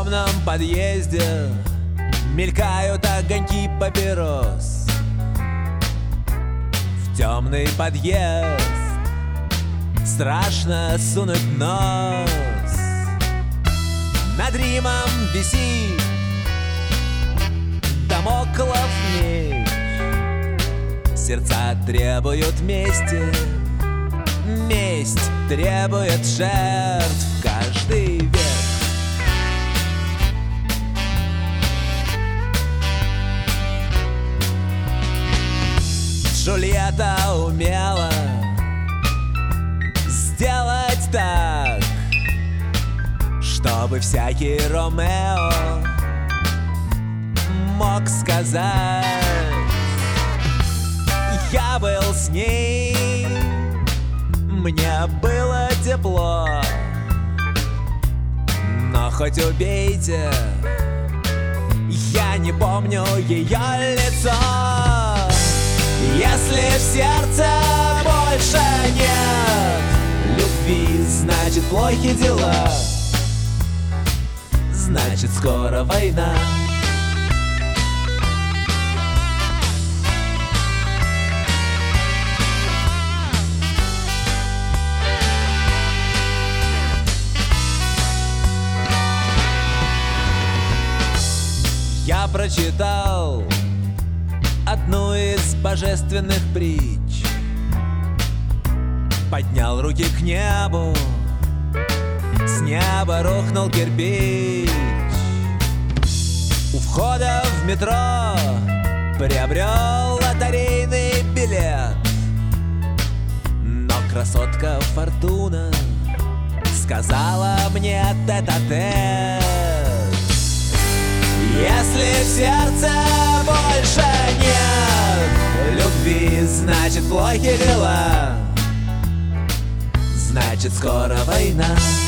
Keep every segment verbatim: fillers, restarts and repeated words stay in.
темном подъезде мелькают огоньки папирос. В темный подъезд страшно сунуть нос. Над Римом висит дамоклов меч. Сердца требуют мести, месть требует жертв каждый век. Джульетта умела сделать так, чтобы всякий Ромео мог сказать: я был с ней, мне было тепло. Но хоть убейте, я не помню ее лицо. Если в сердце больше нет любви, значит плохи дела, значит скоро война. Я прочитал одну из божественных притч, поднял руки к небу, с неба рухнул кирпич. У входа в метро приобрел лотерейный билет, но красотка Фортуна сказала мне тет-а-тет: если в сердце больше нет любви, значит плохи дела, значит скоро война.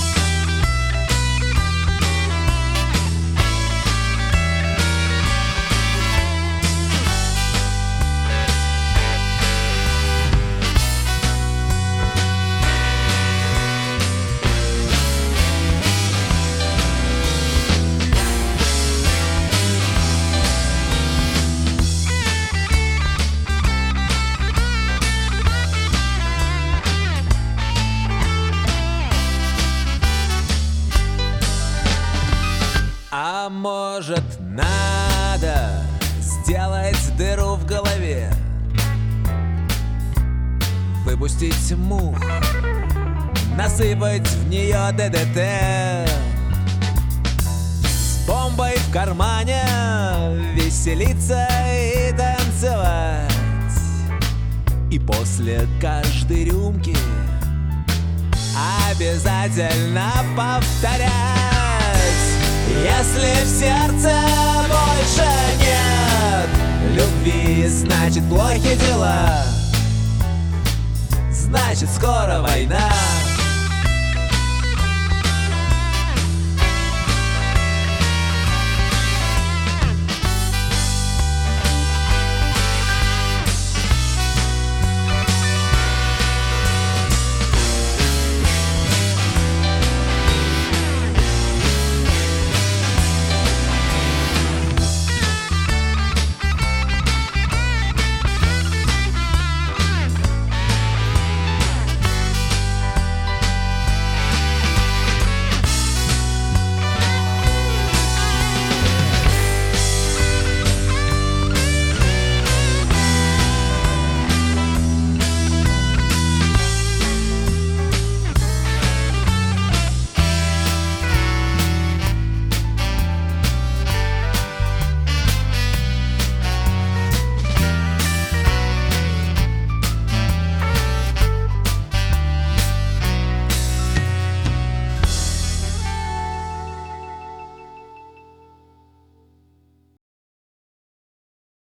А может, надо сделать дыру в голове, выпустить мух, насыпать в нее ДДТ, с бомбой в кармане веселиться и танцевать, и после каждой рюмки обязательно повторять: если в сердце больше нет любви, значит плохи дела, значит скоро война.